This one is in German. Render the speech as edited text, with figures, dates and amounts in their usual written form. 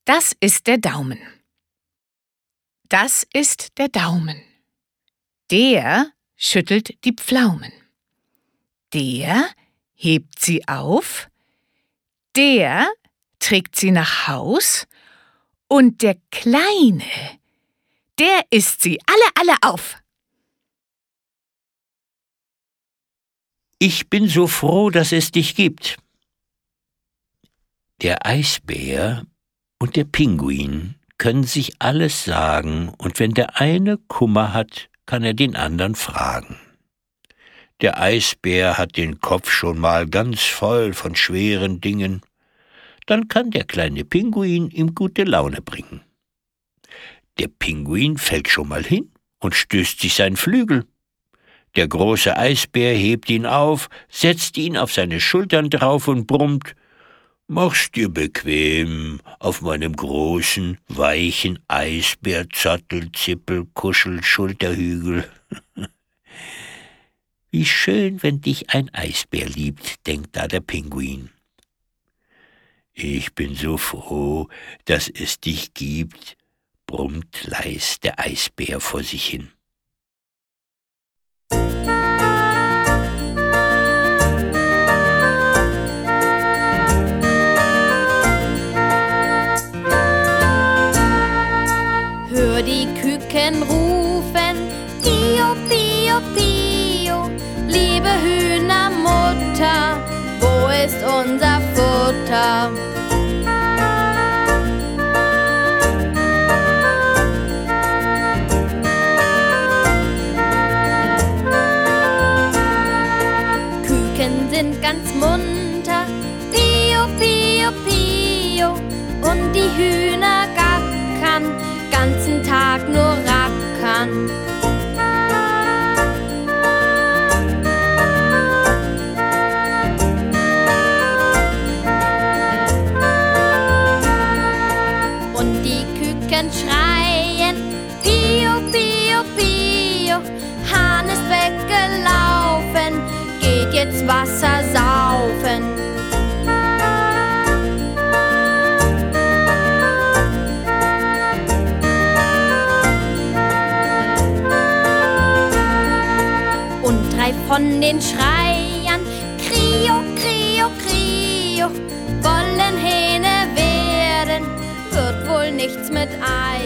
Das ist der Daumen. Das ist der Daumen. Der schüttelt die Pflaumen. Der hebt sie auf. Der trägt sie nach Haus. Und der Kleine, der isst sie alle auf. Ich bin so froh, dass es dich gibt. Der Eisbär und der Pinguin können sich alles sagen, und wenn der eine Kummer hat, kann er den anderen fragen. Der Eisbär hat den Kopf schon mal ganz voll von schweren Dingen. Dann kann der kleine Pinguin ihm gute Laune bringen. Der Pinguin fällt schon mal hin und stößt sich seinen Flügel. Der große Eisbär hebt ihn auf, setzt ihn auf seine Schultern drauf und brummt: »Mach's dir bequem auf meinem großen, weichen Eisbär-Zottel-Zippel-Kuschel-Schulterhügel.« Wie schön, wenn dich ein Eisbär liebt, denkt da der Pinguin. Ich bin so froh, dass es dich gibt, brummt leis der Eisbär vor sich hin. Hör die Küken rufen, Pio, Pio, Pio. Liebe Hühnermutter, wo ist unser Futter? Küken sind ganz munter, Pio, Pio, Pio. Und die Hühner gackern, ganzen Tag nur rackern. Und die Küken schreien, Pio, Pio, Pio. Hahn ist weggelaufen, geht jetzt Wasser saufen. Und drei von den Schreiern, Krio, Krio, Krio, wollen Hähne werden, wird wohl nichts mit Ei.